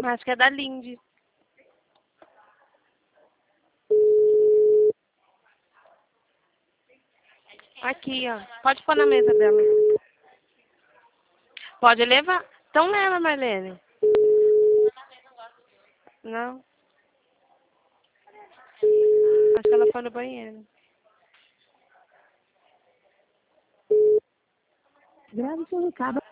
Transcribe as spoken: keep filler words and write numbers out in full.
Acho que é da Lindy. Aqui, ó. Pode pôr na mesa dela. Pode levar. Então leva, Marlene. Não. Acho que ela foi no banheiro. Grave seu recado.